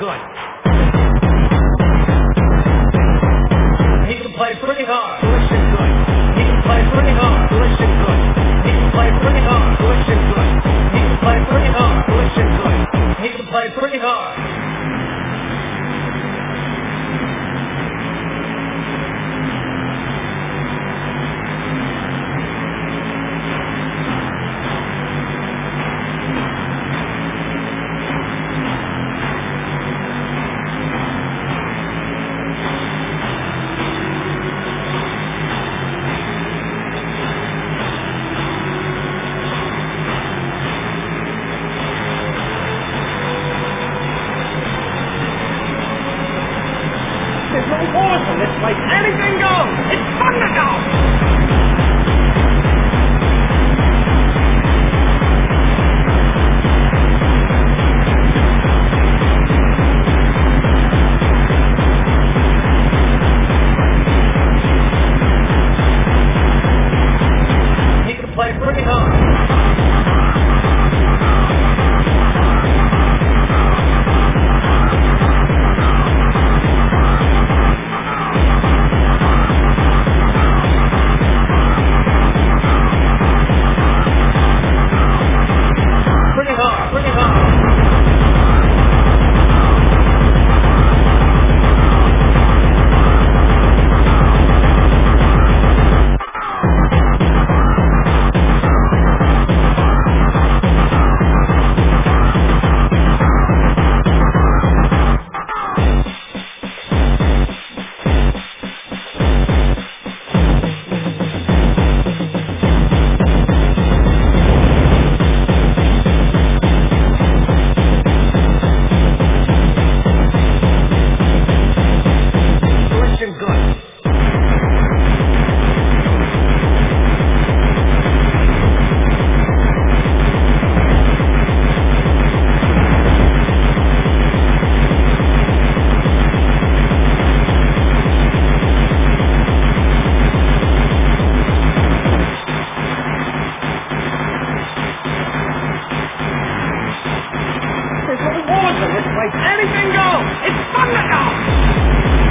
good. He can play pretty hard. Listen good. He can play pretty hard. Listen good. He can play pretty hard. Listen good. He can play pretty hard. Listen good. He can play pretty hard. There's no walls in this place. Anything goes. It's fun to go. He can play pretty hard. Pretty hard, pretty hard. Listen good. There's no walls in this place. Anything goes. It's fun to go.